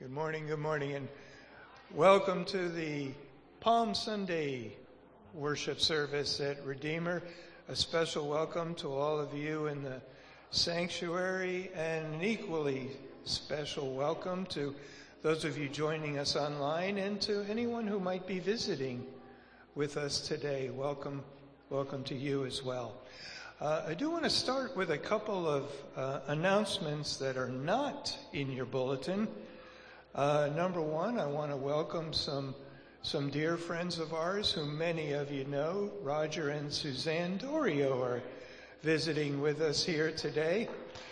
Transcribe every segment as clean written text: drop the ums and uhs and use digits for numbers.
Good morning, and welcome to the Palm Sunday worship service at Redeemer. A special welcome to all of you in the sanctuary, and an equally special welcome to those of you joining us online and to anyone who might be visiting with us today. Welcome to you as well. I do want to start with a couple of announcements that are not in your bulletin. Number one, I want to welcome some dear friends of ours who many of you know. Roger and Suzanne Dorio are visiting with us here today.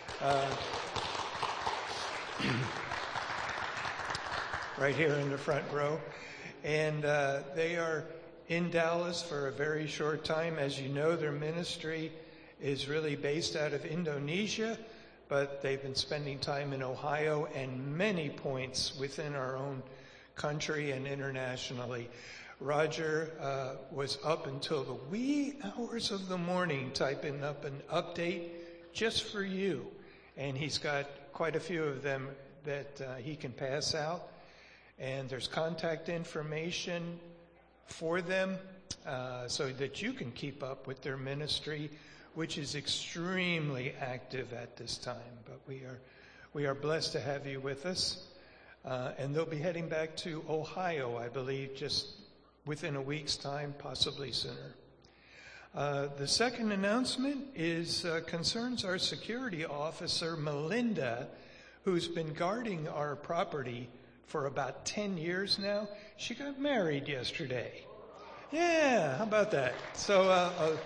Right here in the front row. And they are in Dallas for a very short time. As you know, their ministry is really based out of Indonesia, but they've been spending time in Ohio and many points within our own country and internationally. Roger was up until the wee hours of the morning typing up an update just for you. And he's got quite a few of them that he can pass out. And there's contact information for them so that you can keep up with their ministry, which is extremely active at this time. But we are blessed to have you with us. And they'll be heading back to Ohio, I believe, just within a week's time, possibly sooner. The second announcement is concerns our security officer, Melinda, who's been guarding our property for about 10 years now. She got married yesterday. Yeah, how about that? So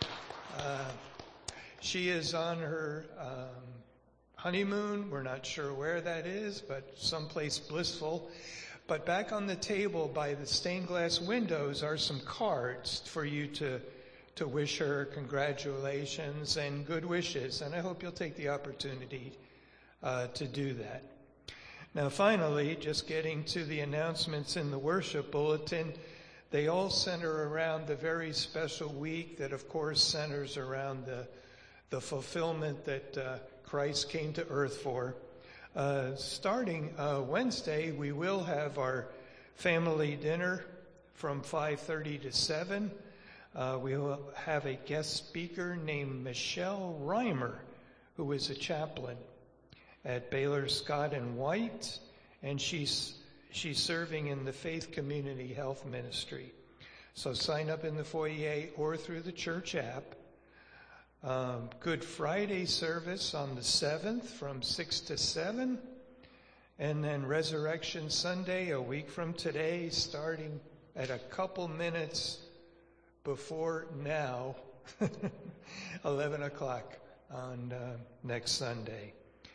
she is on her honeymoon. We're not sure where that is, but someplace blissful. But back on the table by the stained glass windows are some cards for you to wish her congratulations and good wishes. And I hope you'll take the opportunity to do that. Now, finally, just getting to the announcements in the worship bulletin, they all center around the very special week that, of course, centers around the fulfillment that Christ came to earth for. Starting Wednesday, we will have our family dinner from 5:30 to 7. We will have a guest speaker named Michelle Reimer, who is a chaplain at Baylor Scott and White, and she's serving in the Faith Community Health Ministry. So sign up in the foyer or through the church app. Good Friday service on the 7th from 6 to 7. And then Resurrection Sunday, a week from today, starting at a couple minutes before now, 11 o'clock on next Sunday.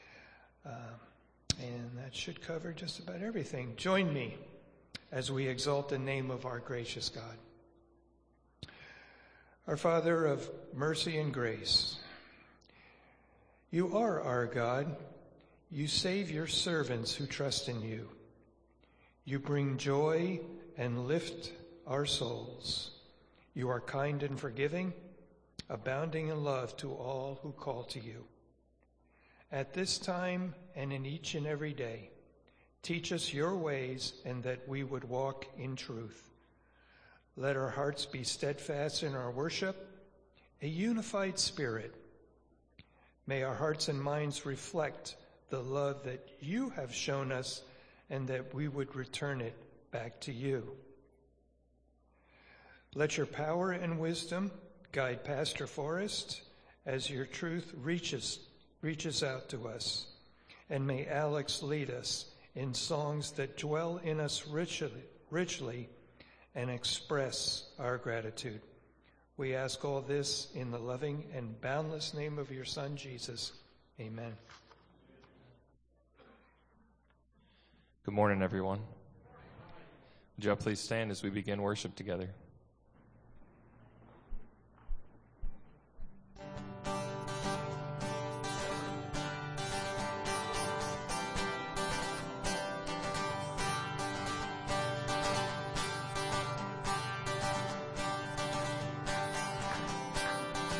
And that should cover just about everything. Join me as we exalt the name of our gracious God. Our Father of mercy and grace, you are our God. You save your servants who trust in you. You bring joy and lift our souls. You are kind and forgiving, abounding in love to all who call to you. At this time and in each and every day, teach us your ways and that we would walk in truth. Let our hearts be steadfast in our worship, a unified spirit. May our hearts and minds reflect the love that you have shown us and that we would return it back to you. Let your power and wisdom guide Pastor Forrest as your truth reaches out to us. And may Alex lead us in songs that dwell in us richly and express our gratitude. We ask all this in the loving and boundless name of your Son, Jesus. Amen. Good morning, everyone. Would you all please stand as we begin worship together?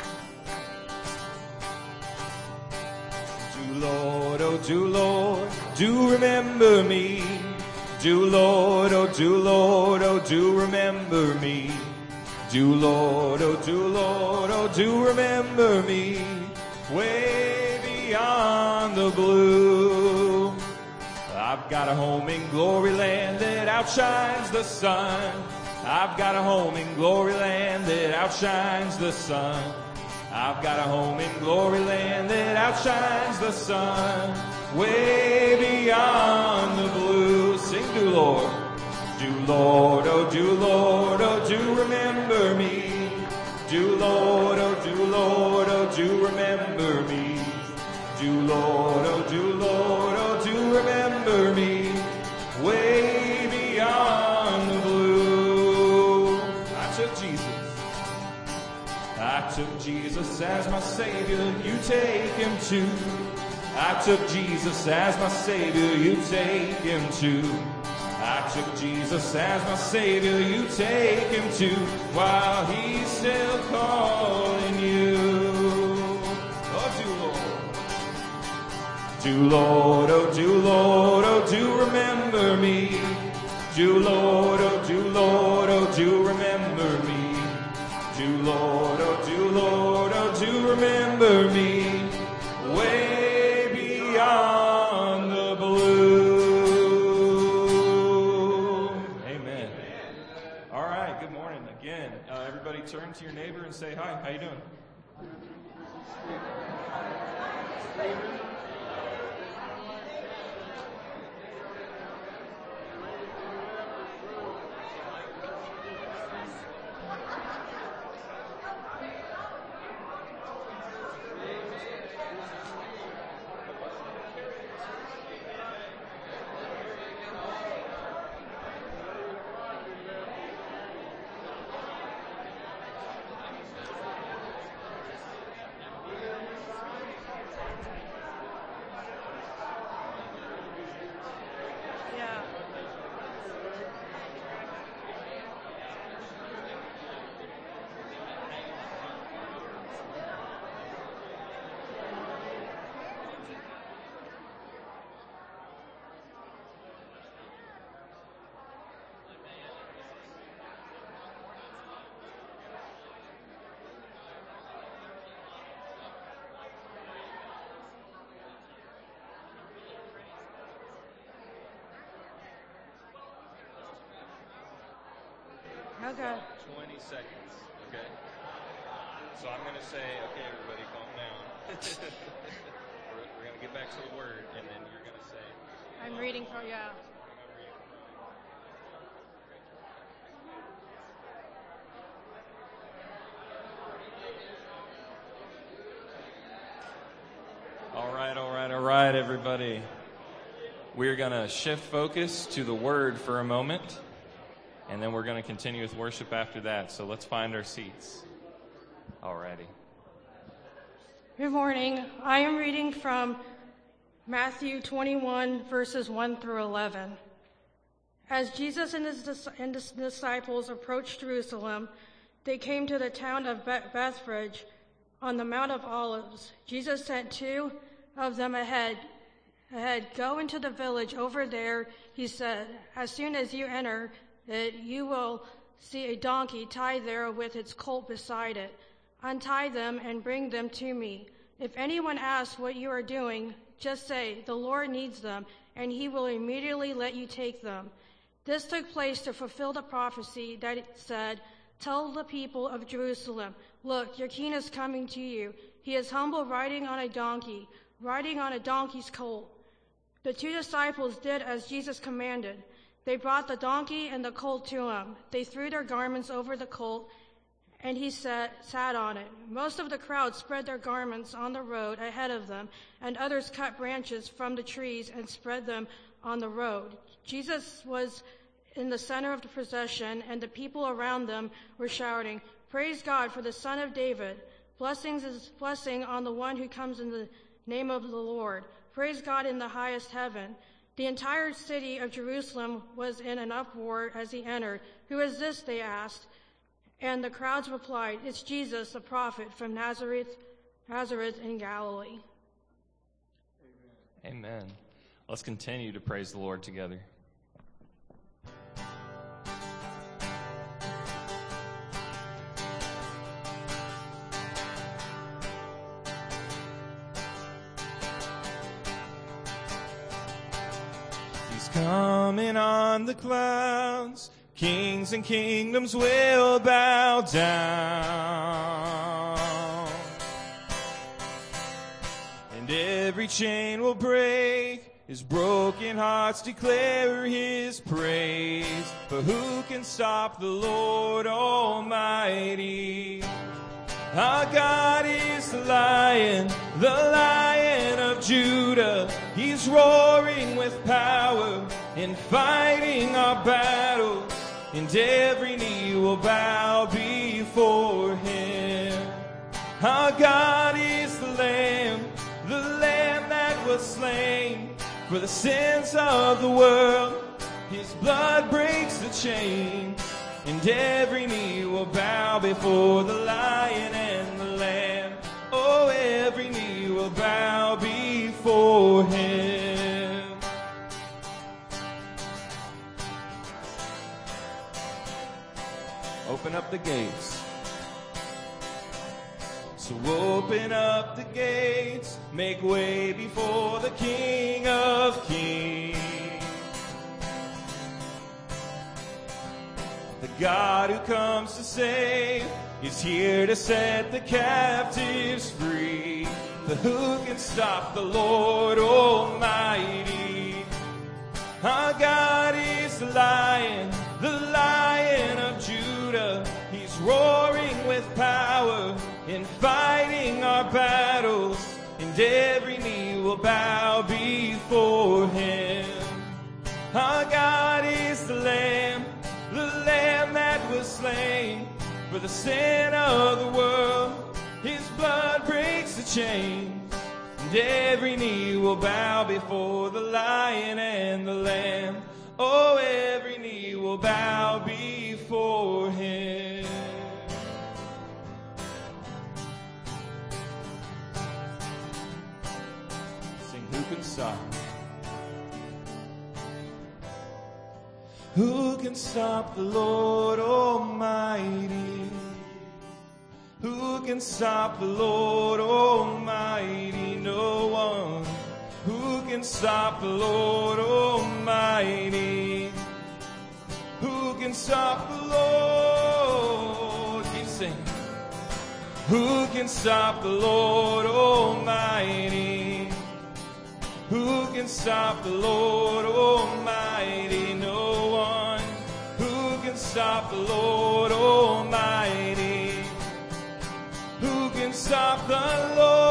Do Lord, do remember me. Do Lord, oh do Lord, oh do remember me. Do Lord, oh do Lord, oh do remember me. Way beyond the blue. I've got a home in glory land that outshines the sun. I've got a home in glory land that outshines the sun. I've got a home in glory land that outshines the sun. Way beyond the blue. Sing, do Lord. Do Lord, oh do Lord, oh do remember me. Do Lord, oh do Lord, oh do remember me. Do Lord, oh do Lord, oh do remember me. Way beyond the blue. I took Jesus as my Savior, you take him too. I took Jesus as my Savior, you take him too. I took Jesus as my Savior, you take him too, while he's still calling you. Oh, do Lord, oh do Lord, oh do remember me. Do Lord, oh do Lord, oh do remember me. Do Lord, oh do Lord, oh do remember me. Way beyond the blue. Amen. All right, good morning again. Everybody turn to your neighbor and say hi. How you doing? Okay. 20 seconds, okay? So I'm going to say, okay, everybody, calm down. We're going to get back to the word, and then you're going to say... I'm reading from, yeah. All right, everybody. We're going to shift focus to the word for a moment. And then we're going to continue with worship after that. So let's find our seats. Alrighty. Good morning. I am reading from Matthew 21, verses 1 through 11. As Jesus and his disciples approached Jerusalem, they came to the town of Bethphage on the Mount of Olives. Jesus sent two of them ahead. Go into the village over there, he said. As soon as you enter it, you will see a donkey tied there with its colt beside it. Untie them and bring them to me. If anyone asks what you are doing, just say, the Lord needs them, and he will immediately let you take them. This took place to fulfill the prophecy that it said, tell the people of Jerusalem, look, your king is coming to you. He is humble, riding on a donkey's colt. The two disciples did as Jesus commanded. They brought the donkey and the colt to him. They threw their garments over the colt, and he sat on it. Most of the crowd spread their garments on the road ahead of them, and others cut branches from the trees and spread them on the road. Jesus was in the center of the procession, and the people around them were shouting, praise God for the Son of David. Blessing on the one who comes in the name of the Lord. Praise God in the highest heaven. The entire city of Jerusalem was in an uproar as he entered. Who is this? They asked. And the crowds replied, it's Jesus, the prophet from Nazareth in Galilee. Amen. Let's continue to praise the Lord together. He's coming on the clouds. Kings and kingdoms will bow down. And every chain will break. His broken hearts declare His praise. For who can stop the Lord Almighty? Our God is the Lion of Judah. He's roaring with power and fighting our battles. And every knee will bow before Him. Our God is the Lamb that was slain for the sins of the world. His blood breaks the chain, and every knee will bow before the Lion and the Lamb. Oh, every knee will bow before Him. Open up the gates. So open up the gates, make way before the King of Kings. The God who comes to save is here to set the captives free. But who can stop the Lord Almighty? Our God is the Lion of Judah. He's roaring with power and fighting our battles, and every knee will bow before Him. Our God is the Lamb that was slain for the sin of the world. His blood breaks the chains, and every knee will bow before the Lion and the Lamb. Oh, every knee will bow before Him. Who can stop? Who can stop the Lord Almighty? Who can stop the Lord Almighty? No one. Who can stop the Lord Almighty? Who can stop the Lord? Keep singing. Who can stop the Lord Almighty? Who can stop the Lord Almighty? No one. Who can stop the Lord Almighty? Who can stop the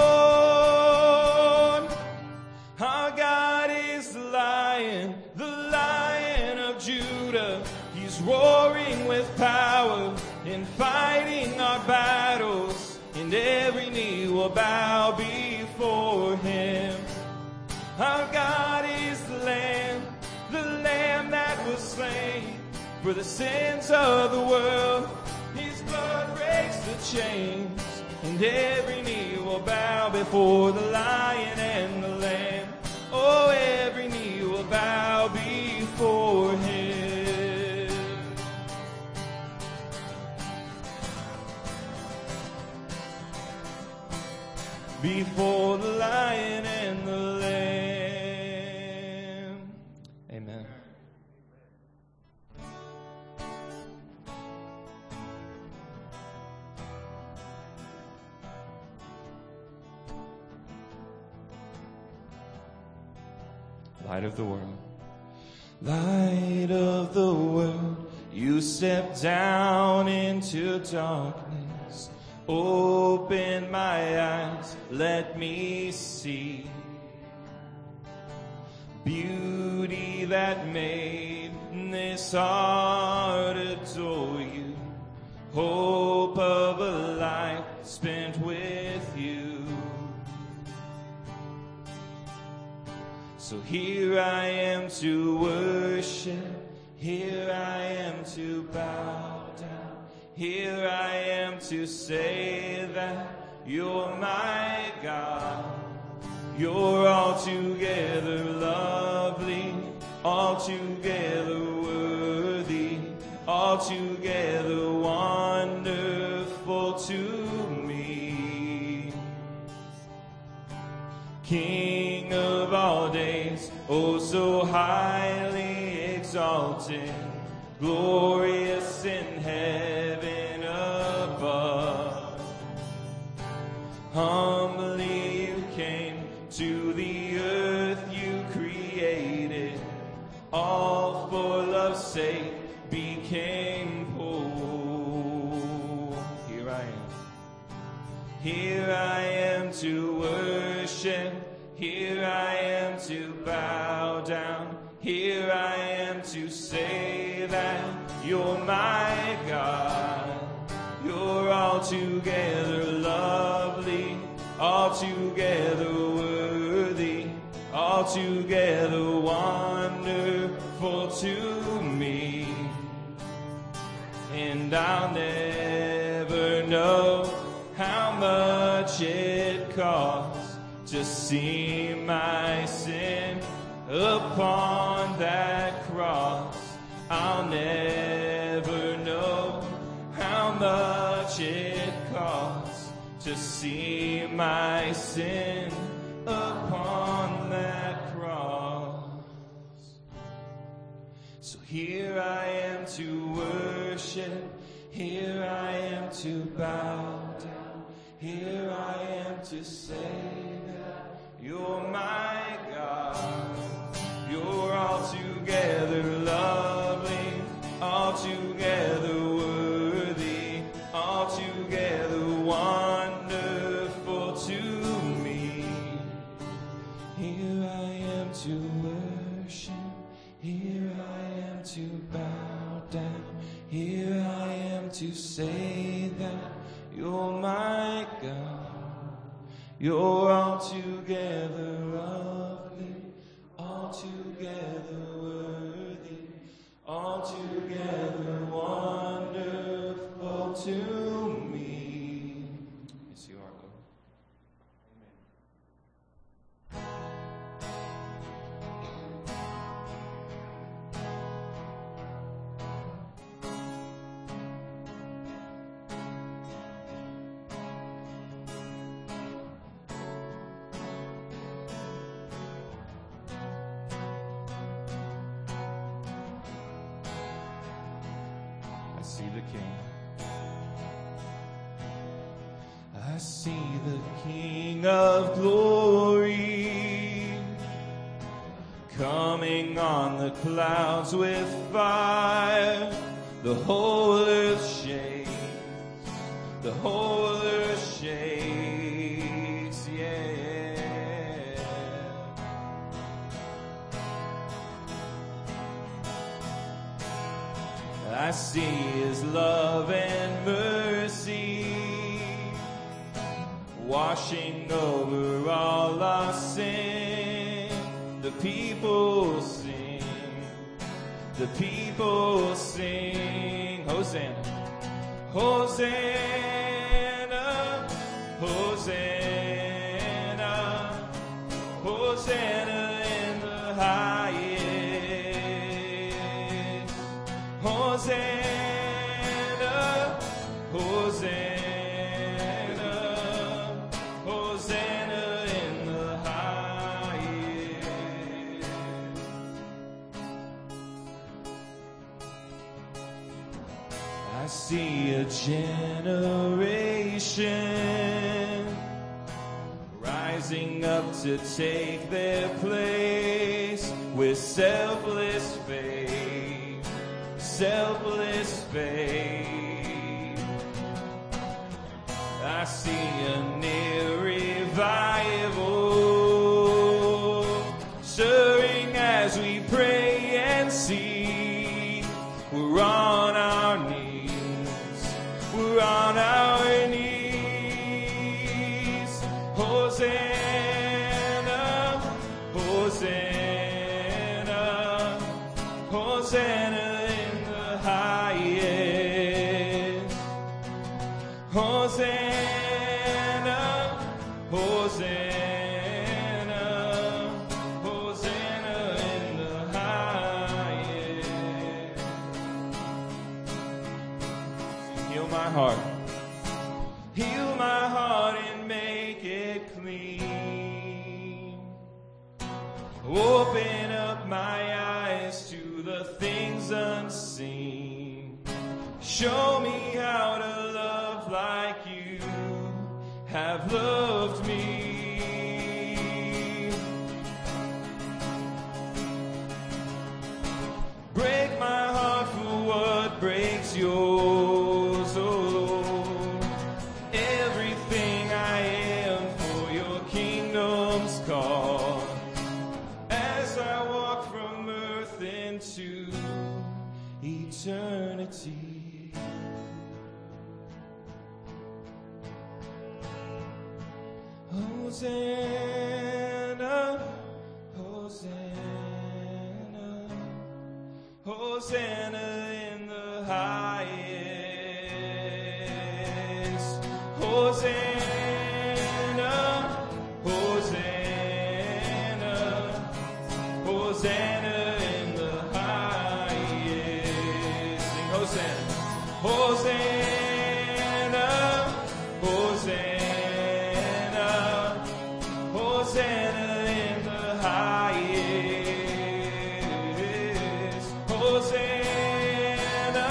Lord? Our God is the Lion of Judah. He's roaring with power and fighting our battles, and every knee will bow before Him. Our God is the Lamb that was slain for the sins of the world. His blood breaks the chains, and every knee will bow before the Lion and the Lamb. Oh, every knee will bow before Him. Before the Lion and the Lamb. Amen. Light of the world. Light of the world, you step down into darkness. Open my eyes, let me see beauty that made this heart adore you. Hope of a life spent with you. So here I am to worship, here I am to bow down, here I am to say that you're my God, you're altogether lovely. altogether worthy, altogether wonderful to me. King of all days, oh so highly exalted, glorious in heaven above. Humbly you came to the earth you created, all for love's sake became whole. Here I am. Here I am to worship. Here I am to bow down. Here I am to say that you're my God. You're altogether lovely, altogether worthy, altogether wonderful to me. And I'll never know how much it costs to see my sin upon that cross. I'll never know how much it costs to see my sin upon that cross. So here I am to worship, here I am to bow down, here I am to say that you're my God. You're altogether lovely, altogether worthy, altogether wonderful to me. Here I am to worship, here I am to bow down, here I am to say that you're my God. You're altogether lovely, altogether worthy, altogether wonderful to me. Yes, you are, Lord. See the King. I see the King of glory coming on the clouds with fire. The whole earth shakes. The whole earth shakes. Yeah. I see his love and mercy washing over all our sin. The people sing, the people sing, Hosanna, Hosanna, Hosanna, Hosanna in the highest. Hosanna, Hosanna, Hosanna in the highest. I see a generation rising up to take their place with selfless faith, selfless faith. I see a near revival stirring as we pray and see. We're on our knees, we're on our knees. Hosanna, Hosanna, Hosanna in the highest. Hosanna, Hosanna, Hosanna in the highest. my heart. Heal my heart and make it clean. Open up my eyes to the things unseen. Show me how to love like you have loved me. Break my heart for what breaks yours, oh Lord. Everything I am for your kingdom's cause. As I walk from earth into eternity. Hosanna, Hosanna, Hosanna in the highest. Hosanna, Hosanna, Hosanna in the highest. Sing Hosanna, Hosanna, Hosanna, Hosanna in the highest. Hosanna,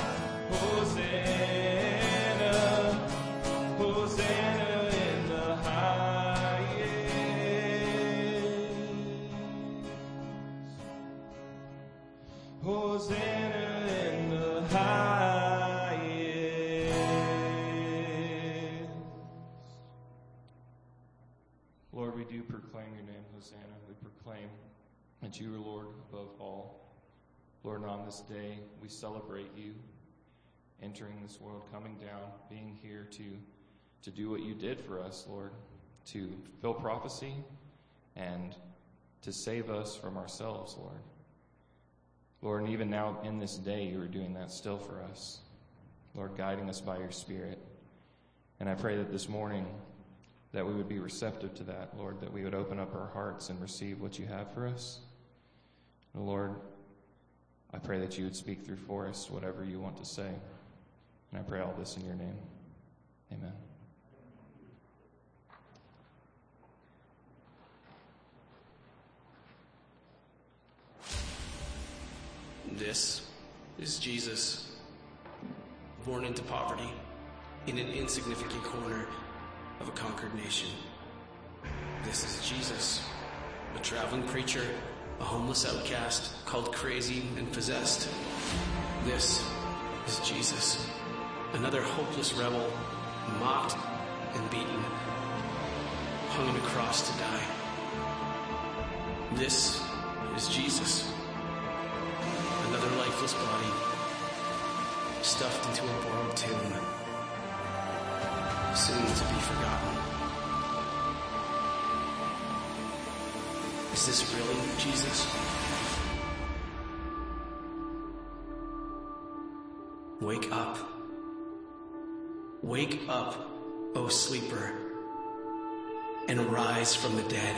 Hosanna, Hosanna in the highest. Hosanna in the highest. Lord, we do proclaim your name, Hosanna. We proclaim that you are Lord above all. Lord, and on this day, we celebrate you entering this world, coming down, being here to do what you did for us, Lord, to fulfill prophecy and to save us from ourselves, Lord. Lord, and even now in this day, you are doing that still for us. Lord, guiding us by your Spirit. And I pray that this morning that we would be receptive to that, Lord, that we would open up our hearts and receive what you have for us. And Lord, I pray that you would speak through for us whatever you want to say. And I pray all this in your name. Amen. This is Jesus, born into poverty in an insignificant corner of a conquered nation. This is Jesus, a traveling preacher, a homeless outcast, called crazy and possessed. This is Jesus, another hopeless rebel, mocked and beaten, hung on a cross to die. This is Jesus, another lifeless body, stuffed into a borrowed tomb, soon to be forgotten. Is this really Jesus? Wake up. Wake up, O sleeper, and rise from the dead.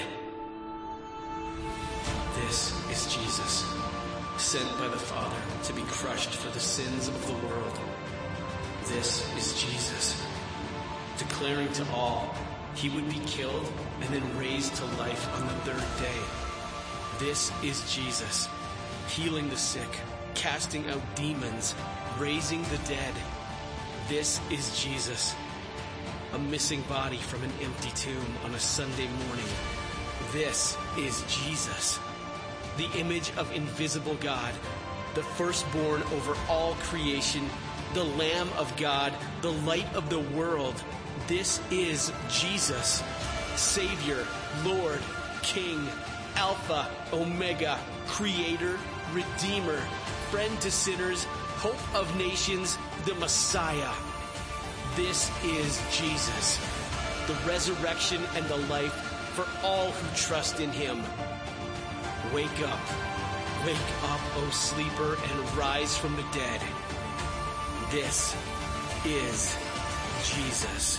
This is Jesus, sent by the Father to be crushed for the sins of the world. This is Jesus, declaring to all he would be killed and then raised to life on the third day. This is Jesus, healing the sick, casting out demons, raising the dead. This is Jesus, a missing body from an empty tomb on a Sunday morning. This is Jesus, the image of invisible God, the firstborn over all creation, the Lamb of God, the light of the world. This is Jesus, Savior, Lord, King, Alpha, Omega, Creator, Redeemer, friend to sinners, hope of nations, the Messiah. This is Jesus, the resurrection and the life for all who trust in him. Wake up, O sleeper, and rise from the dead. This is Jesus.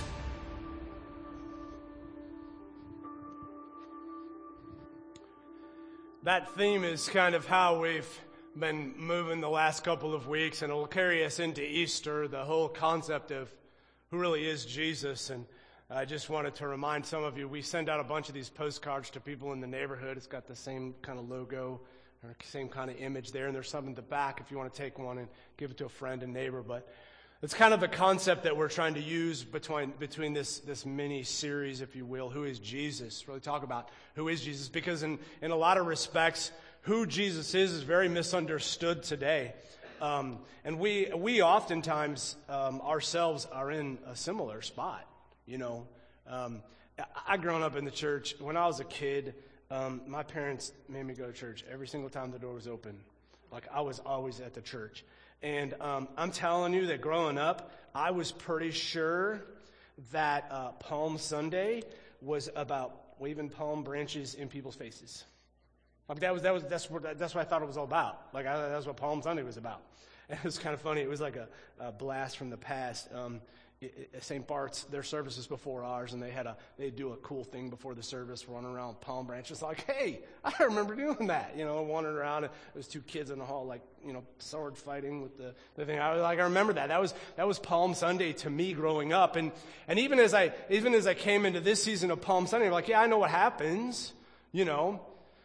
That theme is kind of how we've been moving the last couple of weeks, and it'll carry us into Easter, the whole concept of who really is Jesus. And I just wanted to remind some of you, we send out a bunch of these postcards to people in the neighborhood. It's got the same kind of logo or same kind of image there, and there's some in the back if you want to take one and give it to a friend and neighbor. But it's kind of the concept that we're trying to use between this mini series, if you will, Who is Jesus? Really talk about who is Jesus, because in a lot of respects, who Jesus is very misunderstood today. And we oftentimes ourselves are in a similar spot, you know. I grown up in the church. When I was a kid, my parents made me go to church every single time the door was open. Like, I was always at the church. And I'm telling you that growing up, I was pretty sure that Palm Sunday was about waving palm branches in people's faces. Like, that's what I thought it was all about. Like, that's what Palm Sunday was about. And it was kind of funny. It was like a blast from the past. St. Bart's, their service is before ours, and they'd do a cool thing before the service, running around with palm branches. Like, hey, I remember doing that, you know, wandering around. And there was two kids in the hall, like, you know, sword fighting with the thing. I remember that. That was Palm Sunday to me growing up. And even as I came into this season of Palm Sunday, I'm like, yeah, I know what happens, you know.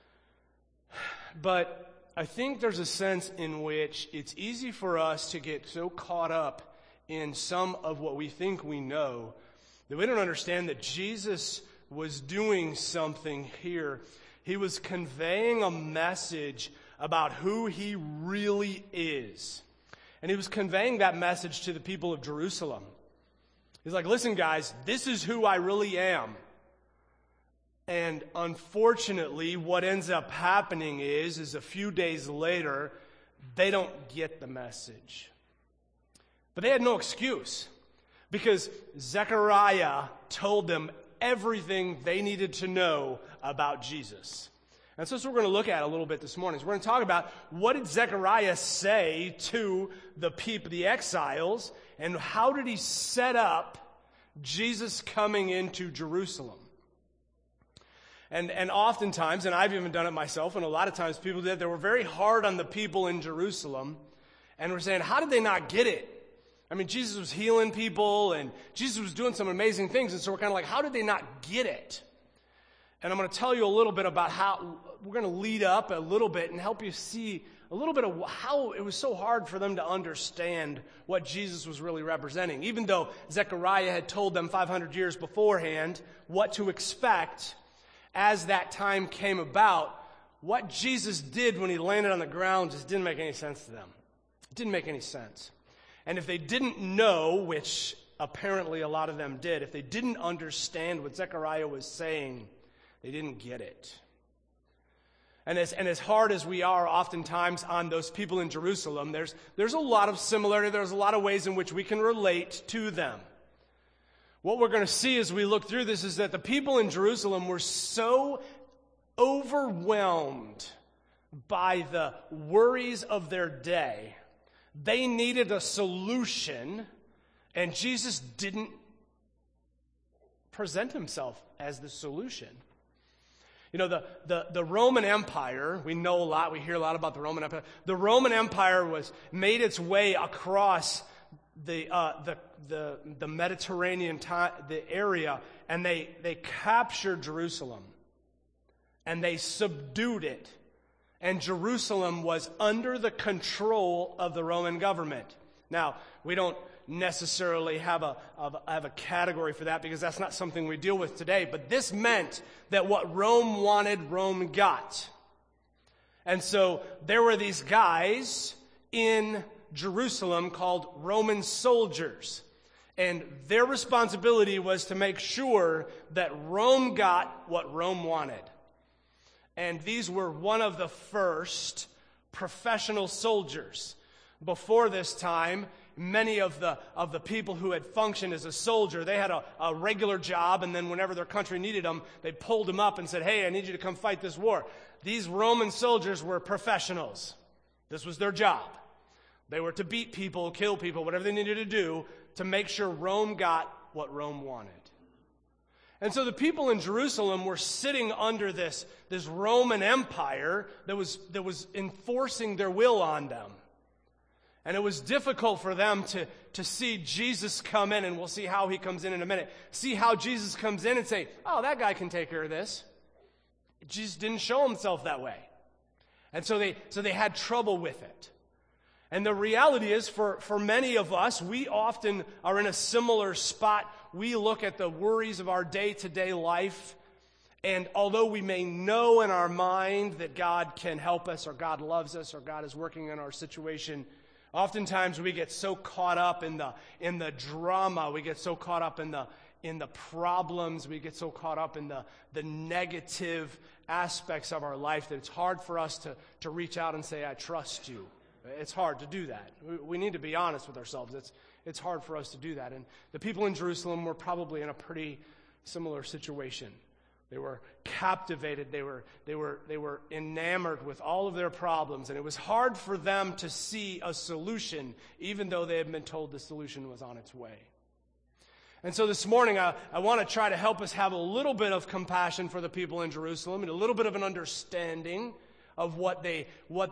But I think there's a sense in which it's easy for us to get so caught up in some of what we think we know that we don't understand that Jesus was doing something here. He was conveying a message about who he really is. And he was conveying that message to the people of Jerusalem. He's like, listen, guys, this is who I really am. And unfortunately, what ends up happening is a few days later, they don't get the message. But they had no excuse, because Zechariah told them everything they needed to know about Jesus. And so that's what we're going to look at a little bit this morning. So we're going to talk about what did Zechariah say to the people, the exiles, and how did he set up Jesus coming into Jerusalem. And oftentimes, and I've even done it myself, and a lot of times people did, they were very hard on the people in Jerusalem, and were saying, how did they not get it? I mean, Jesus was healing people, and Jesus was doing some amazing things, and so we're kind of like, how did they not get it? And I'm going to tell you a little bit about how, we're going to lead up a little bit and help you see a little bit of how it was so hard for them to understand what Jesus was really representing. Even though Zechariah had told them 500 years beforehand what to expect as that time came about, what Jesus did when he landed on the ground just didn't make any sense to them. It didn't make any sense. And if they didn't know, which apparently a lot of them did, if they didn't understand what Zechariah was saying, they didn't get it. And as hard as we are oftentimes on those people in Jerusalem, there's a lot of similarity. There's a lot of ways in which we can relate to them. What we're going to see as we look through this is that the people in Jerusalem were so overwhelmed by the worries of their day. They needed a solution, and Jesus didn't present himself as the solution. You know, the Roman Empire, we know a lot, we hear a lot about the Roman Empire. The Roman Empire made its way across the Mediterranean the area, and they captured Jerusalem, and they subdued it. And Jerusalem was under the control of the Roman government. Now, we don't necessarily have a category for that, because that's not something we deal with today. But this meant that what Rome wanted, Rome got. And so there were these guys in Jerusalem called Roman soldiers. And their responsibility was to make sure that Rome got what Rome wanted. And these were one of the first professional soldiers. Before this time, many of the people who had functioned as a soldier, they had a regular job, and then whenever their country needed them, they pulled them up and said, hey, I need you to come fight this war. These Roman soldiers were professionals. This was their job. They were to beat people, kill people, whatever they needed to do to make sure Rome got what Rome wanted. And so the people in Jerusalem were sitting under this Roman Empire that was enforcing their will on them. And it was difficult for them to see Jesus come in, and we'll see how he comes in a minute. See how Jesus comes in and say, oh, that guy can take care of this. Jesus didn't show himself that way. And so they had trouble with it. And the reality is, for many of us, we often are in a similar spot. We look at the worries of our day-to-day life, and although we may know in our mind that God can help us, or God loves us, or God is working in our situation, oftentimes we get so caught up in the drama, we get so caught up in the problems, we get so caught up in the negative aspects of our life that it's hard for us to reach out and say, I trust you. It's hard to do that. We need to be honest with ourselves. It's hard for us to do that. And the people in Jerusalem were probably in a pretty similar situation. They were captivated. They were enamored with all of their problems. And it was hard for them to see a solution, even though they had been told the solution was on its way. And so this morning, I want to try to help us have a little bit of compassion for the people in Jerusalem and a little bit of an understanding of what they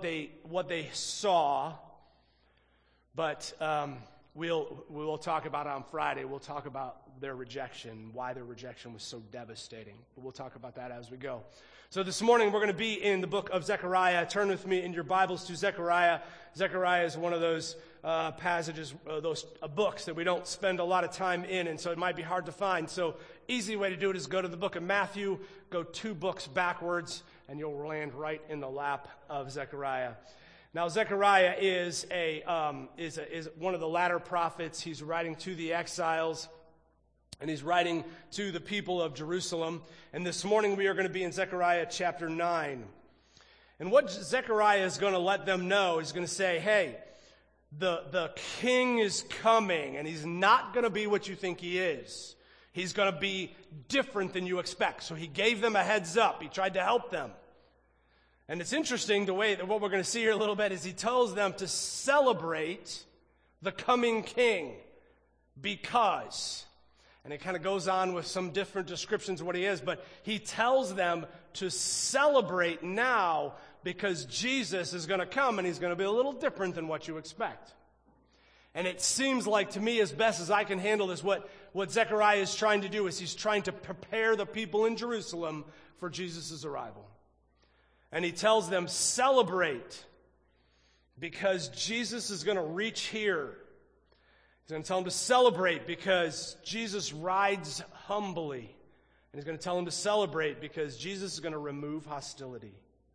saw. But we'll talk about it on Friday. We'll talk about their rejection, why their rejection was so devastating. But we'll talk about that as we go. So this morning we're going to be in the book of Zechariah. Turn with me in your Bibles to Zechariah. Zechariah is one of those passages, those books that we don't spend a lot of time in, and so it might be hard to find. So easy way to do it is go to the book of Matthew, go 2 books backwards, and you'll land right in the lap of Zechariah. Now, Zechariah is one of the latter prophets. He's writing to the exiles, and he's writing to the people of Jerusalem. And this morning we are going to be in Zechariah chapter 9. And what Zechariah is going to let them know is going to say, hey, the king is coming, and he's not going to be what you think he is. He's going to be different than you expect. So he gave them a heads up. He tried to help them. And it's interesting the way that what we're going to see here a little bit is he tells them to celebrate the coming king because, and it kind of goes on with some different descriptions of what he is, but he tells them to celebrate now because Jesus is going to come and he's going to be a little different than what you expect. And it seems like to me, as best as I can handle this, what Zechariah is trying to do is he's trying to prepare the people in Jerusalem for Jesus' arrival. And he tells them, celebrate, because Jesus is going to reach here. He's going to tell them to celebrate because Jesus rides humbly. And he's going to tell them to celebrate because Jesus is going to remove hostility.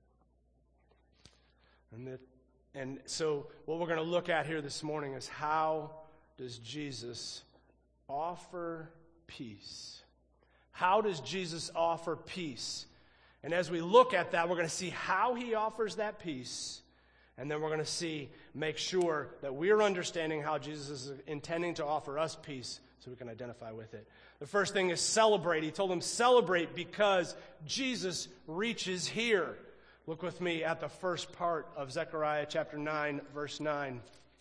And so what we're going to look at here this morning is how does Jesus offer peace? How does Jesus offer peace? And as we look at that, we're going to see how he offers that peace. And then we're going to make sure that we're understanding how Jesus is intending to offer us peace so we can identify with it. The first thing is celebrate. He told them celebrate because Jesus reaches here. Look with me at the first part of Zechariah chapter 9, verse 9.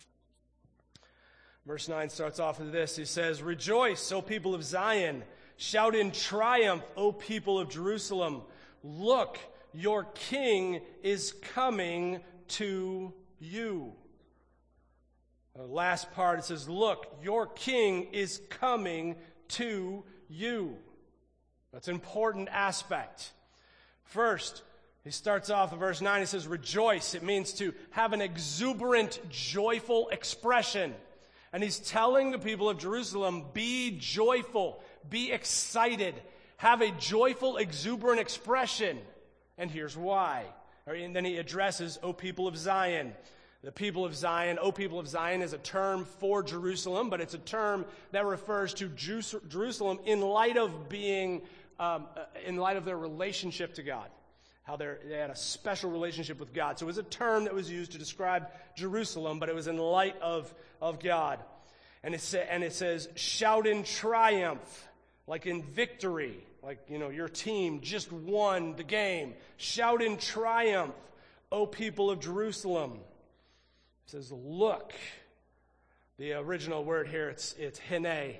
Verse 9 starts off with this. He says, rejoice, O people of Zion. Shout in triumph, O people of Jerusalem. Look, your king is coming to you. The last part, it says, look, your king is coming to you. That's an important aspect. First, he starts off in verse 9, he says, rejoice. It means to have an exuberant, joyful expression. And he's telling the people of Jerusalem, be joyful, be excited, have a joyful, exuberant expression. And here's why. And then he addresses, O people of Zion. The people of Zion, O people of Zion is a term for Jerusalem, but it's a term that refers to Jerusalem in light of being, in light of their relationship to God. How they had a special relationship with God. So it was a term that was used to describe Jerusalem, but it was in light of God. And it says, shout in triumph, like in victory, like, your team just won the game. Shout in triumph, O people of Jerusalem. It says, look. The original word here, it's hene.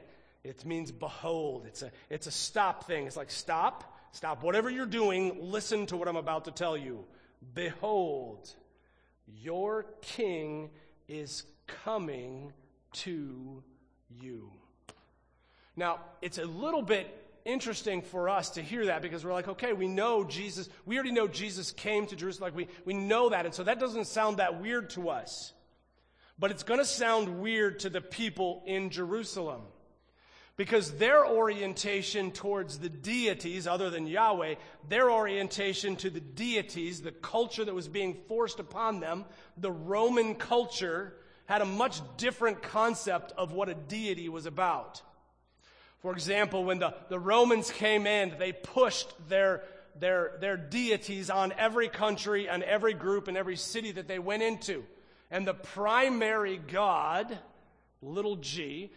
It means behold. It's a stop thing. It's like stop whatever you're doing, listen to what I'm about to tell you. Behold, your king is coming to you. Now, it's a little bit interesting for us to hear that because we're like, okay, we already know Jesus came to Jerusalem. Like we know that, and so that doesn't sound that weird to us. But it's going to sound weird to the people in Jerusalem because their orientation towards the deities, other than Yahweh, their orientation to the deities, the culture that was being forced upon them, the Roman culture, had a much different concept of what a deity was about. For example, when the Romans came in, they pushed their deities on every country and every group and every city that they went into. And the primary god, little g,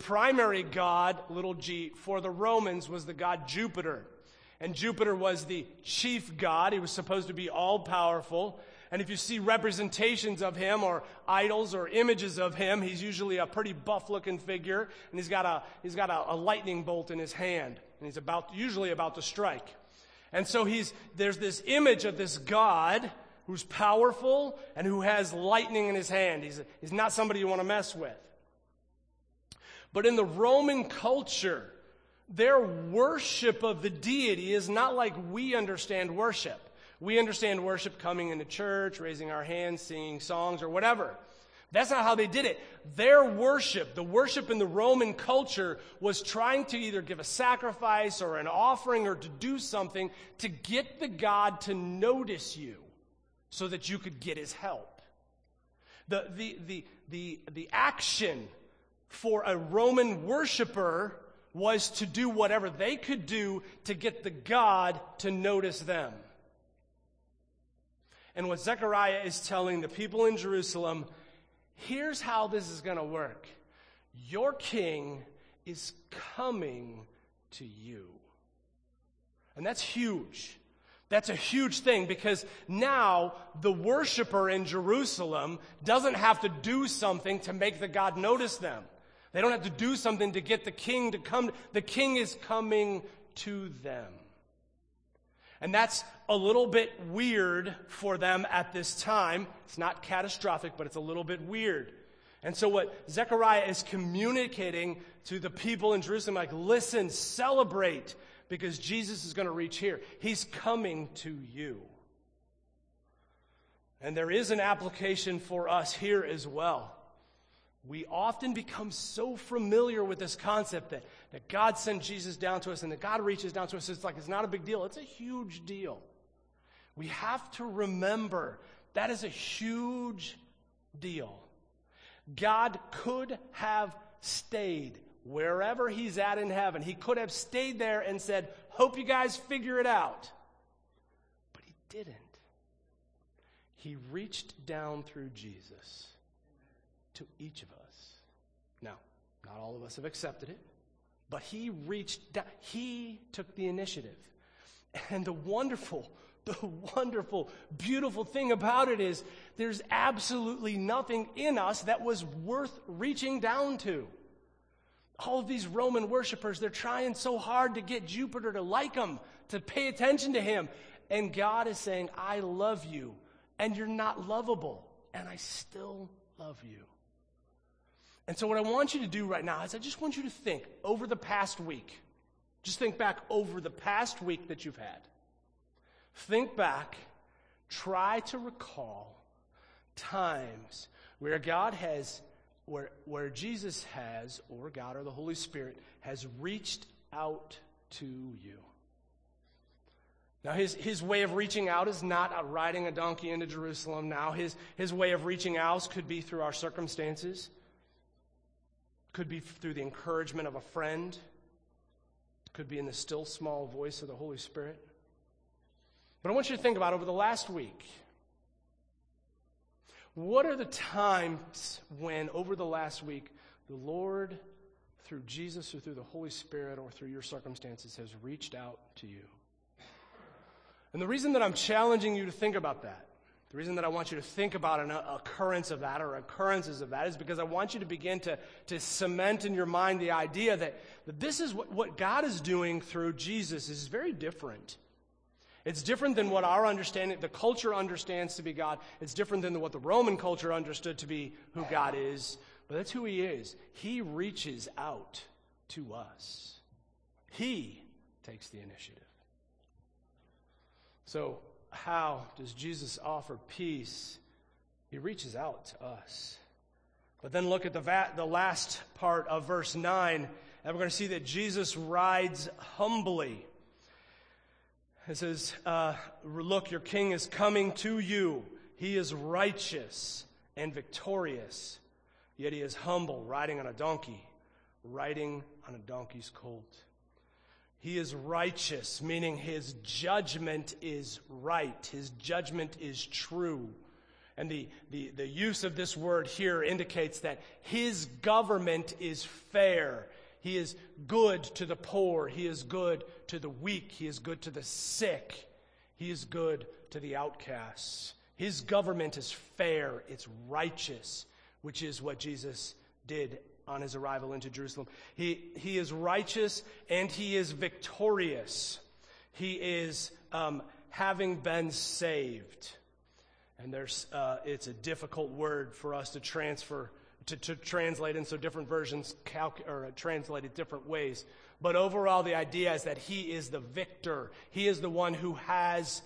for the Romans was the god Jupiter. And Jupiter was the chief god. He was supposed to be all-powerful. And if you see representations of him or idols or images of him, he's usually a pretty buff-looking figure, and he's got a lightning bolt in his hand, and he's usually about to strike. And so there's this image of this God who's powerful and who has lightning in his hand. He's not somebody you want to mess with. But in the Roman culture, their worship of the deity is not like we understand worship. We understand worship coming into church, raising our hands, singing songs, or whatever. That's not how they did it. Their worship, the worship in the Roman culture, was trying to either give a sacrifice or an offering or to do something to get the god to notice you so that you could get his help. The action for a Roman worshiper was to do whatever they could do to get the god to notice them. And what Zechariah is telling the people in Jerusalem, here's how this is going to work. Your king is coming to you. And that's huge. That's a huge thing because now the worshiper in Jerusalem doesn't have to do something to make the God notice them. They don't have to do something to get the king to come. The king is coming to them. And that's a little bit weird for them at this time. It's not catastrophic, but it's a little bit weird. And so what Zechariah is communicating to the people in Jerusalem, like, listen, celebrate, because Jesus is going to reach here. He's coming to you. And there is an application for us here as well. We often become so familiar with this concept that God sent Jesus down to us and that God reaches down to us. It's like it's not a big deal. It's a huge deal. We have to remember that is a huge deal. God could have stayed wherever he's at in heaven. He could have stayed there and said, hope you guys figure it out. But he didn't. He reached down through Jesus to each of us. Now, not all of us have accepted it, but he reached down. He took the initiative. And the wonderful, beautiful thing about it is there's absolutely nothing in us that was worth reaching down to. All of these Roman worshipers, they're trying so hard to get Jupiter to like them, to pay attention to him. And God is saying, I love you, and you're not lovable, and I still love you. And so what I want you to do right now is I just want you to think over the past week. Just think back over the past week that you've had. Think back, try to recall times where God has, where Jesus has, or God or the Holy Spirit, has reached out to you. Now, his way of reaching out is not riding a donkey into Jerusalem now. His way of reaching out could be through our circumstances. Could be through the encouragement of a friend. Could be in the still small voice of the Holy Spirit. But I want you to think about over the last week. What are the times when over the last week the Lord, through Jesus or through the Holy Spirit or through your circumstances, has reached out to you? And the reason that I'm challenging you to think about that The reason that I want you to think about an occurrence of that or occurrences of that is because I want you to begin to cement in your mind the idea that this is what God is doing through Jesus is very different. It's different than what our understanding, the culture understands to be God. It's different than what the Roman culture understood to be who God is. But that's who he is. He reaches out to us. He takes the initiative. So, how does Jesus offer peace? He reaches out to us. But then look at the last part of verse 9, and we're going to see that Jesus rides humbly. It says, look, your king is coming to you. He is righteous and victorious, yet he is humble, riding on a donkey, riding on a donkey's colt. He is righteous, meaning his judgment is right. His judgment is true. And the use of this word here indicates that his government is fair. He is good to the poor. He is good to the weak. He is good to the sick. He is good to the outcasts. His government is fair. It's righteous, which is what Jesus did on his arrival into Jerusalem. He is righteous and he is victorious. He is having been saved. And it's a difficult word for us to translate in, so different versions translate it different ways. But overall, the idea is that he is the victor. He is the one who has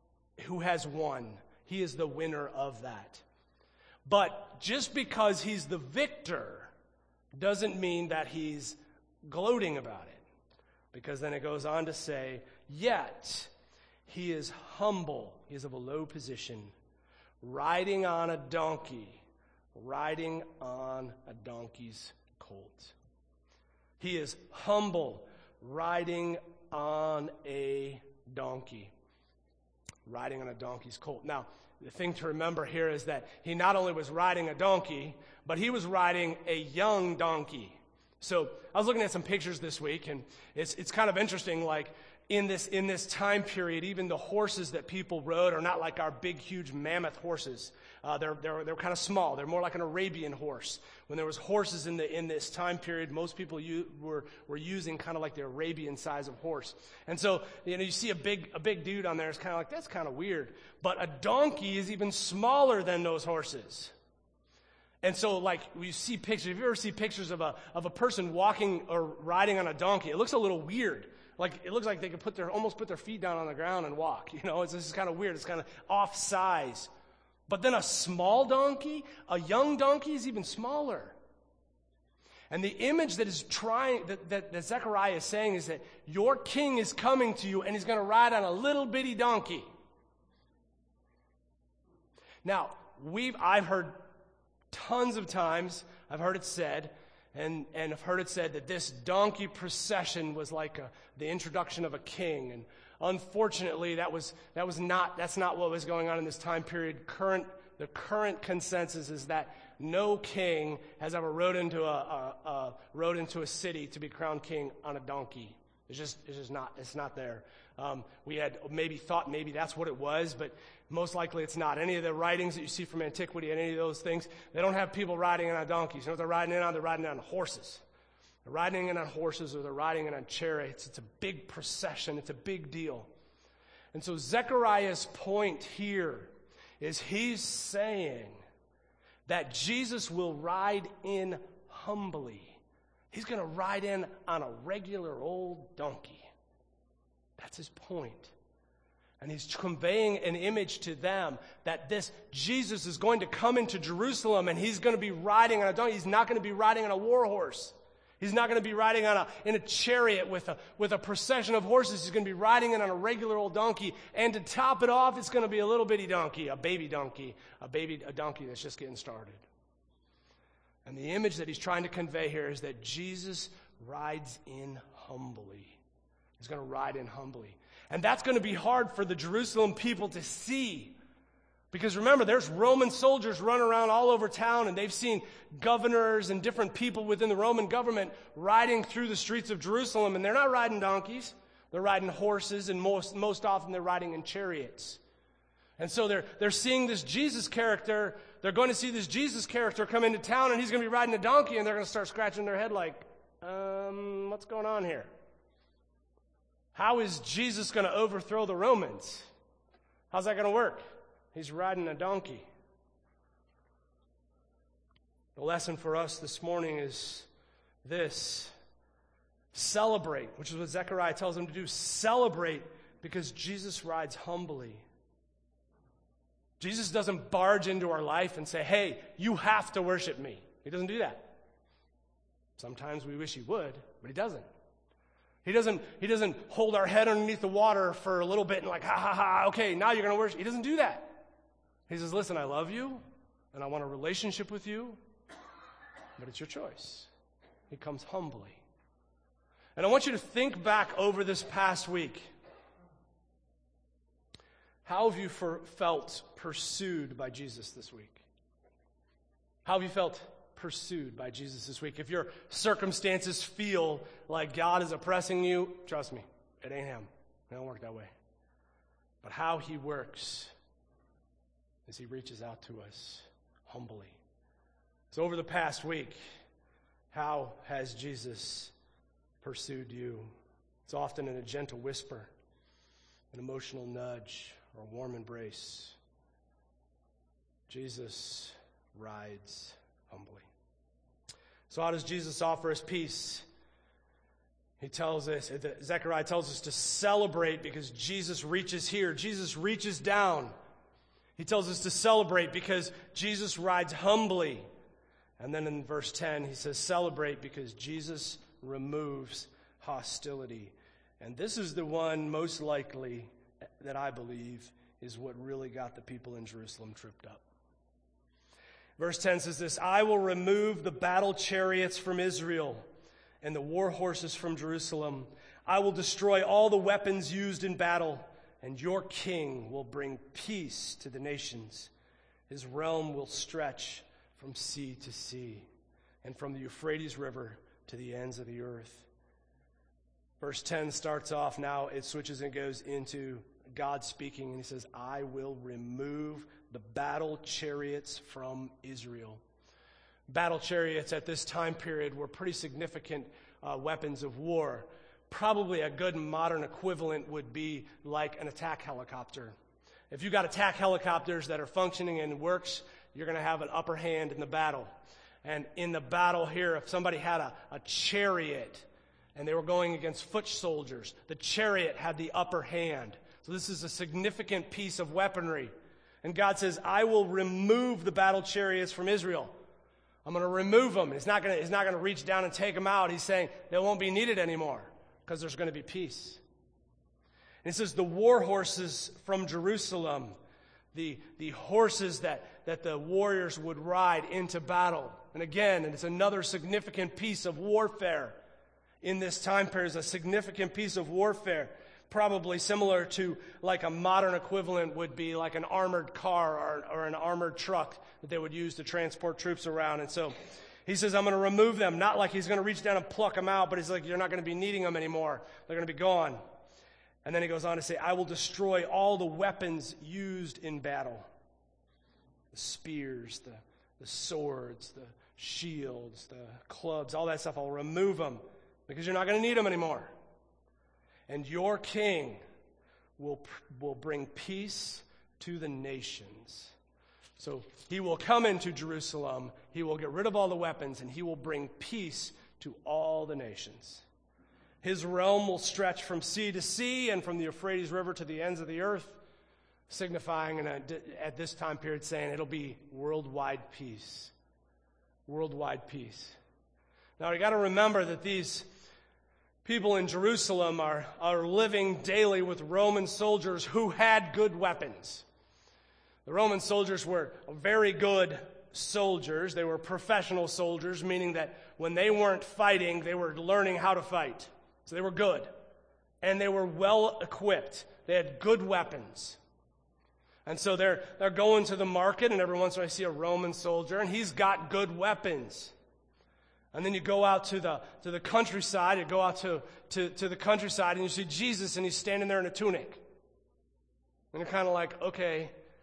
won. He is the winner of that. But just because he's the victor doesn't mean that he's gloating about it. Because then it goes on to say, yet he is humble. He is of a low position, riding on a donkey, riding on a donkey's colt. He is humble, riding on a donkey, riding on a donkey's colt. Now, the thing to remember here is that he not only was riding a donkey, but he was riding a young donkey. So I was looking at some pictures this week, and it's kind of interesting, like in this time period, even the horses that people rode are not like our big, huge mammoth horses. They're kind of small. They're more like an Arabian horse. When there was horses in this time period, most people were using kind of like the Arabian size of horse. And so you see a big dude on there. It's kind of like, that's kind of weird. But a donkey is even smaller than those horses. And so, like, you see pictures. If you ever see pictures of a person walking or riding on a donkey, it looks a little weird. Like, it looks like they could almost put their feet down on the ground and walk. This is kind of weird. It's kind of off size. But then a small donkey, a young donkey, is even smaller. And the image that is that Zechariah is saying is that your king is coming to you, and he's going to ride on a little bitty donkey. Now, I've heard tons of times, I've heard it said, and I've heard it said that this donkey procession was like the introduction of a king. And unfortunately, that's not what was going on in this time period. The current consensus is that no king has ever rode into a city to be crowned king on a donkey. It's not there. We had thought maybe that's what it was, but most likely it's not. Any of the writings that you see from antiquity and any of those things, they don't have people riding in on donkeys. You know what they're riding in on? They're riding in on horses. They're riding in on horses, or they're riding in on chariots. It's a big procession. It's a big deal. And so Zechariah's point here is he's saying that Jesus will ride in humbly. He's going to ride in on a regular old donkey. That's his point. And he's conveying an image to them that this Jesus is going to come into Jerusalem, and he's going to be riding on a donkey. He's not going to be riding on a war horse. He's not going to be riding in a chariot with a procession of horses. He's going to be riding in on a regular old donkey. And to top it off, it's going to be a little bitty donkey, a baby donkey, a donkey that's just getting started. And the image that he's trying to convey here is that Jesus rides in humbly. He's going to ride in humbly. And that's going to be hard for the Jerusalem people to see. Because remember, there's Roman soldiers running around all over town, and they've seen governors and different people within the Roman government riding through the streets of Jerusalem, and they're not riding donkeys. They're riding horses, and most often they're riding in chariots. And so they're seeing this Jesus character. They're going to see this Jesus character come into town, and he's going to be riding a donkey, and they're going to start scratching their head like, what's going on here? How is Jesus going to overthrow the Romans? How's that going to work? He's riding a donkey. The lesson for us this morning is this. Celebrate, which is what Zechariah tells them to do. Celebrate because Jesus rides humbly. Jesus doesn't barge into our life and say, hey, you have to worship me. He doesn't do that. Sometimes we wish he would, but he doesn't. He doesn't hold our head underneath the water for a little bit and like, ha, ha, ha, okay, now you're going to worship. He doesn't do that. He says, listen, I love you, and I want a relationship with you, but it's your choice. He comes humbly. And I want you to think back over this past week. How have you felt pursued by Jesus this week? How have you felt pursued by Jesus this week? If your circumstances feel like God is oppressing you, trust me, it ain't him. It don't work that way. But how he works is he reaches out to us humbly. So over the past week, how has Jesus pursued you? It's often in a gentle whisper, an emotional nudge, or a warm embrace. Jesus rides humbly. So how does Jesus offer us peace? He tells us, Zechariah tells us to celebrate because Jesus reaches here. Jesus reaches down. He tells us to celebrate because Jesus rides humbly. And then in verse 10, he says, celebrate because Jesus removes hostility. And this is the one most likely that I believe is what really got the people in Jerusalem tripped up. Verse 10 says this, I will remove the battle chariots from Israel and the war horses from Jerusalem. I will destroy all the weapons used in battle, and your king will bring peace to the nations. His realm will stretch from sea to sea and from the Euphrates River to the ends of the earth. Verse 10 starts off now, it switches and goes into God speaking, and he says, I will remove the battle chariots from Israel. Battle chariots at this time period were pretty significant weapons of war. Probably a good modern equivalent would be like an attack helicopter. If you got attack helicopters that are functioning and works, you're going to have an upper hand in the battle. And in the battle here, if somebody had a chariot and they were going against foot soldiers, the chariot had the upper hand. So this is a significant piece of weaponry. And God says, I will remove the battle chariots from Israel. I'm going to remove them. He's not going to reach down and take them out. He's saying they won't be needed anymore because there's going to be peace. And he says the war horses from Jerusalem, the horses that the warriors would ride into battle. And again, and it's another significant piece of warfare in this time period, is a significant piece of warfare. Probably similar to like a modern equivalent would be like an armored car or an armored truck that they would use to transport troops around. And so he says, I'm going to remove them. Not like he's going to reach down and pluck them out, but he's like, you're not going to be needing them anymore. They're going to be gone. And then he goes on to say, I will destroy all the weapons used in battle. The spears, the swords, the shields, the clubs, all that stuff. I'll remove them because you're not going to need them anymore. And your king will bring peace to the nations. So he will come into Jerusalem, he will get rid of all the weapons, and he will bring peace to all the nations. His realm will stretch from sea to sea and from the Euphrates River to the ends of the earth, signifying at this time period saying it'll be worldwide peace. Worldwide peace. Now you got to remember that these people in Jerusalem are living daily with Roman soldiers who had good weapons. The Roman soldiers were very good soldiers. They were professional soldiers, meaning that when they weren't fighting, they were learning how to fight. So they were good. And they were well equipped. They had good weapons. And so they're going to the market, and every once in a while I see a Roman soldier, and he's got good weapons. And then you go out to the countryside, you go out to the countryside and you see Jesus and he's standing there in a tunic. And you're kind of like, okay,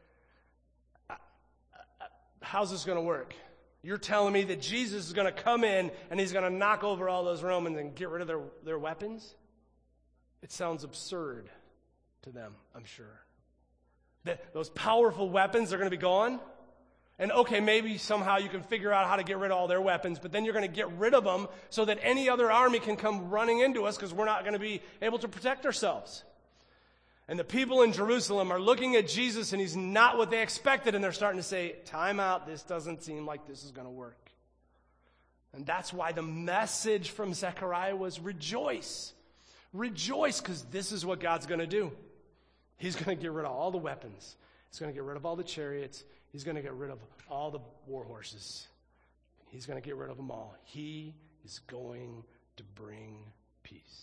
how's this going to work? You're telling me that Jesus is going to come in and he's going to knock over all those Romans and get rid of their weapons? It sounds absurd to them, I'm sure. That those powerful weapons are going to be gone? And okay, maybe somehow you can figure out how to get rid of all their weapons, but then you're going to get rid of them so that any other army can come running into us because we're not going to be able to protect ourselves. And the people in Jerusalem are looking at Jesus and he's not what they expected, and they're starting to say, time out, this doesn't seem like this is going to work. And that's why the message from Zechariah was rejoice. Rejoice, because this is what God's going to do. He's going to get rid of all the weapons. He's going to get rid of all the chariots. He's going to get rid of all the war horses. He's going to get rid of them all. He is going to bring peace.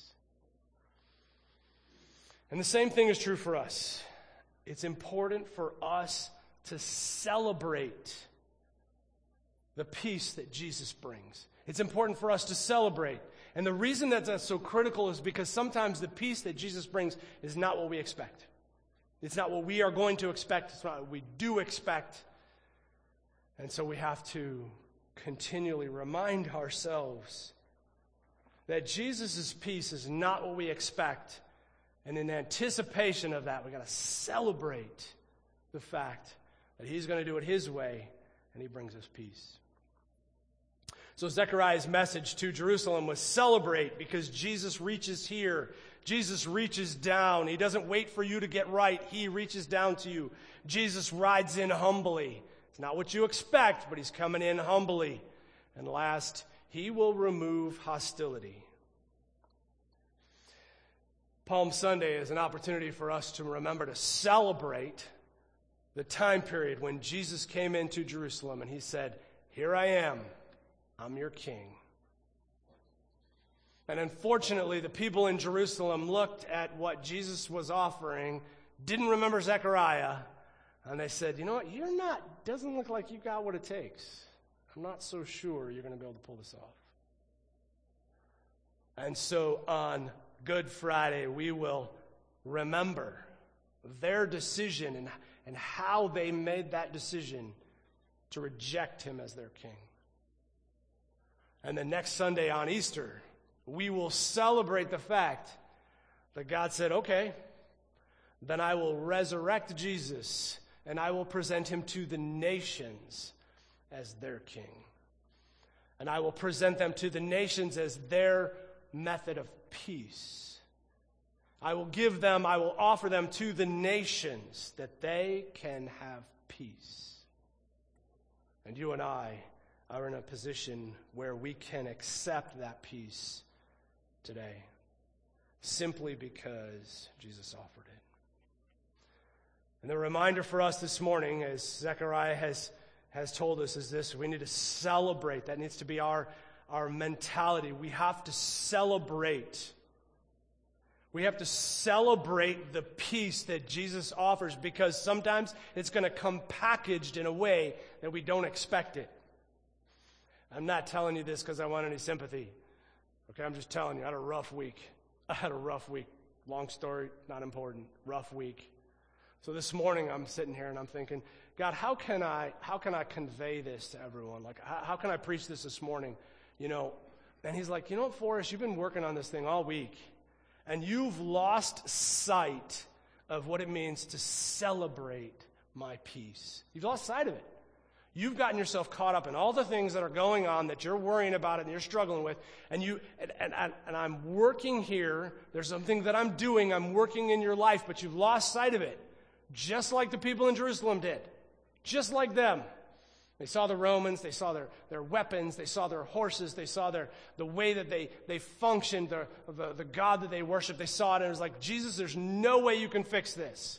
And the same thing is true for us. It's important for us to celebrate the peace that Jesus brings. It's important for us to celebrate. And the reason that that's so critical is because sometimes the peace that Jesus brings is not what we expect. It's not what we are going to expect. It's not what we do expect. And so we have to continually remind ourselves that Jesus' peace is not what we expect. And in anticipation of that, we've got to celebrate the fact that he's going to do it his way, and he brings us peace. So Zechariah's message to Jerusalem was celebrate, because Jesus reaches here. Jesus reaches down. He doesn't wait for you to get right. He reaches down to you. Jesus rides in humbly. It's not what you expect, but he's coming in humbly. And last, he will remove hostility. Palm Sunday is an opportunity for us to remember to celebrate the time period when Jesus came into Jerusalem and he said, "Here I am, I'm your king." And unfortunately, the people in Jerusalem looked at what Jesus was offering, didn't remember Zechariah, and they said, "You know what, doesn't look like you got what it takes. I'm not so sure you're going to be able to pull this off." And so on Good Friday, we will remember their decision and how they made that decision to reject him as their king. And the next Sunday on Easter, we will celebrate the fact that God said, "Okay, then I will resurrect Jesus and I will present him to the nations as their king. And I will present them to the nations as their method of peace. I will offer them to the nations that they can have peace." And you and I are in a position where we can accept that peace today, simply because Jesus offered it. And the reminder for us this morning, as Zechariah has told us, is this: we need to celebrate. That needs to be our mentality. We have to celebrate. We have to celebrate the peace that Jesus offers, because sometimes it's going to come packaged in a way that we don't expect it. I'm not telling you this because I want any sympathy. Okay, I'm just telling you, I had a rough week. Long story, not important. Rough week. So this morning I'm sitting here and I'm thinking, God, how can I convey this to everyone? Like, how can I preach this morning? And he's like, Forrest, you've been working on this thing all week, and you've lost sight of what it means to celebrate my peace. You've lost sight of it. You've gotten yourself caught up in all the things that are going on that you're worrying about and you're struggling with, and I'm working here. There's something that I'm doing. I'm working in your life, but you've lost sight of it, just like the people in Jerusalem did, just like them. They saw the Romans, they saw their weapons, they saw their horses, they saw the way that they functioned, the God that they worshiped. They saw it, and it was like, Jesus, there's no way you can fix this.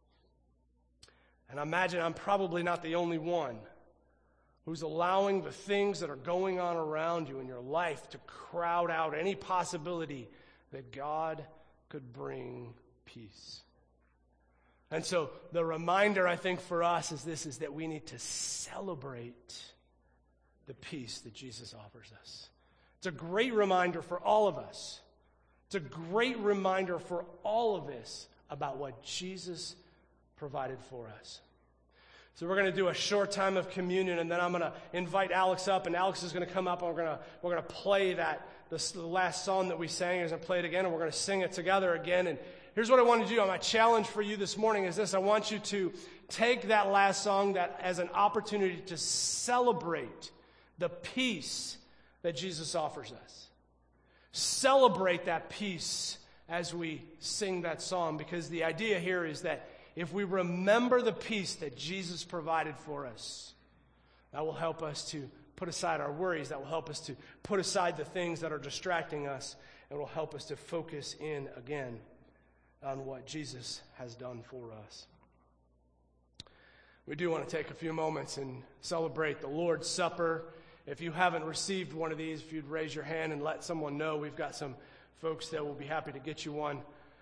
And I imagine I'm probably not the only one who's allowing the things that are going on around you in your life to crowd out any possibility that God could bring peace. And so the reminder, I think, for us is that we need to celebrate the peace that Jesus offers us. It's a great reminder for all of us. It's a great reminder for all of us about what Jesus provided for us. So we're going to do a short time of communion, and then I'm going to invite Alex up, and Alex is going to come up, and we're going to play the last song that we sang. He's going to play it again, and we're going to sing it together again. And here's what I want to do. My challenge for you this morning is this. I want you to take that last song as an opportunity to celebrate the peace that Jesus offers us. Celebrate that peace as we sing that song, because the idea here is that if we remember the peace that Jesus provided for us, that will help us to put aside our worries, that will help us to put aside the things that are distracting us, and will help us to focus in again on what Jesus has done for us. We do want to take a few moments and celebrate the Lord's Supper. If you haven't received one of these, if you'd raise your hand and let someone know, we've got some folks that will be happy to get you one.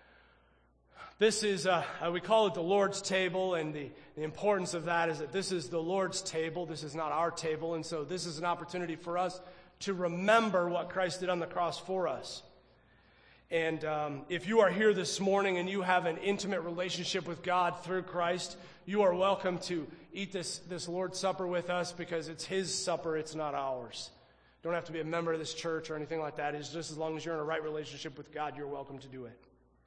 This is, we call it the Lord's table, and the importance of that is that this is the Lord's table. This is not our table, and so this is an opportunity for us to remember what Christ did on the cross for us. And if you are here this morning and you have an intimate relationship with God through Christ, you are welcome to eat this Lord's Supper with us, because it's His supper, it's not ours. You don't have to be a member of this church or anything like that. It's just as long as you're in a right relationship with God, you're welcome to do it.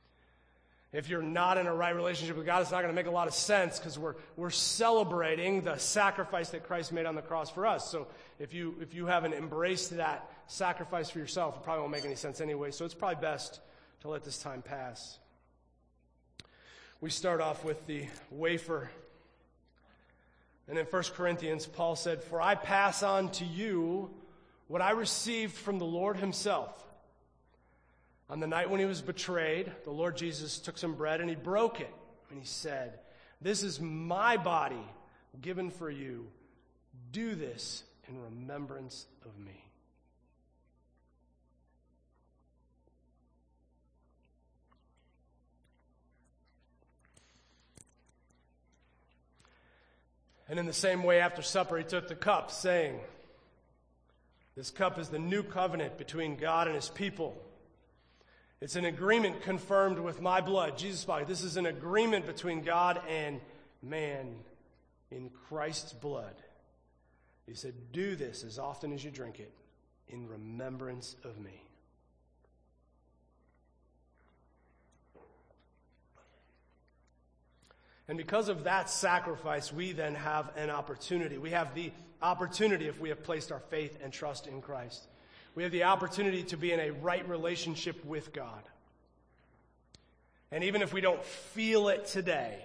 If you're not in a right relationship with God, it's not going to make a lot of sense, because we're celebrating the sacrifice that Christ made on the cross for us. So if you haven't embraced that sacrifice for yourself, it probably won't make any sense anyway. So it's probably best to let this time pass. We start off with the wafer. And in 1 Corinthians, Paul said, "For I pass on to you what I received from the Lord Himself. On the night when He was betrayed, the Lord Jesus took some bread and He broke it. And He said, 'This is my body given for you. Do this in remembrance of me.'" And in the same way, after supper, He took the cup, saying, "This cup is the new covenant between God and His people. It's an agreement confirmed with my blood." Jesus' body. This is an agreement between God and man in Christ's blood. He said, "Do this as often as you drink it in remembrance of me." And because of that sacrifice, we then have an opportunity. We have the opportunity, if we have placed our faith and trust in Christ, we have the opportunity to be in a right relationship with God. And even if we don't feel it today,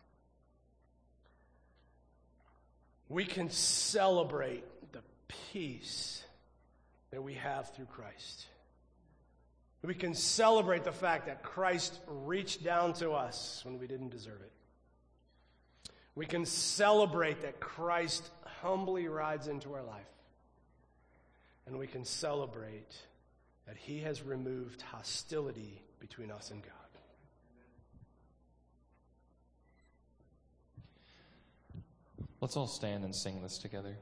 we can celebrate the peace that we have through Christ. We can celebrate the fact that Christ reached down to us when we didn't deserve it. We can celebrate that Christ humbly rides into our life. And we can celebrate that He has removed hostility between us and God. Let's all stand and sing this together.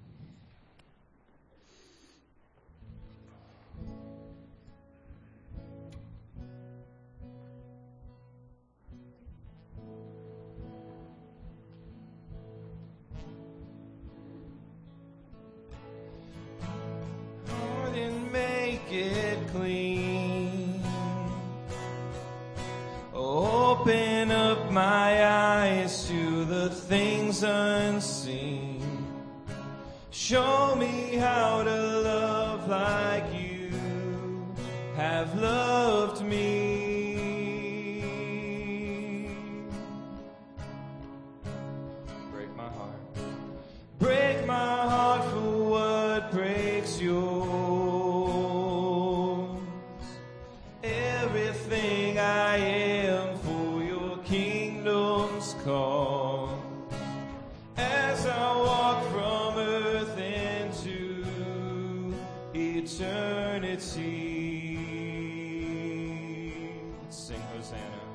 It clean. Open up my eyes to the things unseen. Show me how to love like you have loved me. Break my heart. Break my heart for what breaks yours. Everything I am for your kingdom's call. As I walk from earth into eternity. Let's sing Hosanna.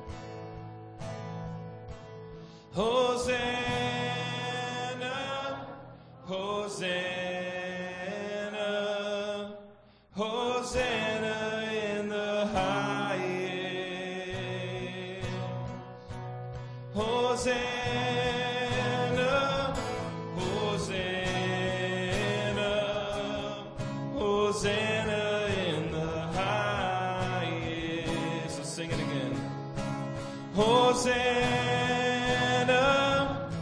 Hosanna, Hosanna, Hosanna in the highest. Hosanna, Hosanna in the highest. Let's sing it again. Hosanna,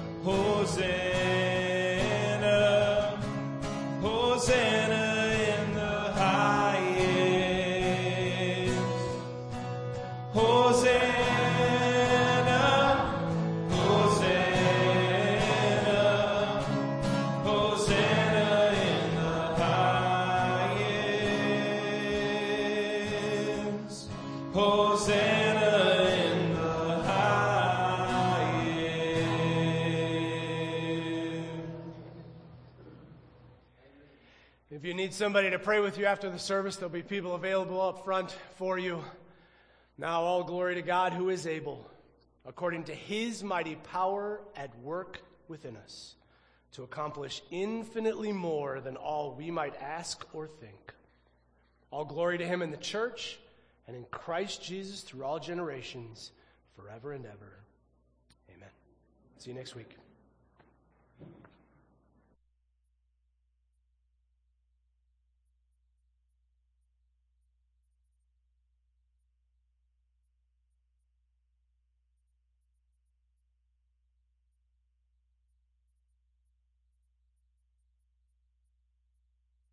Hosanna, Hosanna in the highest. Hosanna, Hosanna, Hosanna in the highest. Hosanna in the highest. If you need somebody to pray with you after the service, there'll be people available up front for you. Now all glory to God who is able, according to his mighty power at work within us, to accomplish infinitely more than all we might ask or think. All glory to him in the church and in Christ Jesus through all generations, forever and ever. Amen. See you next week.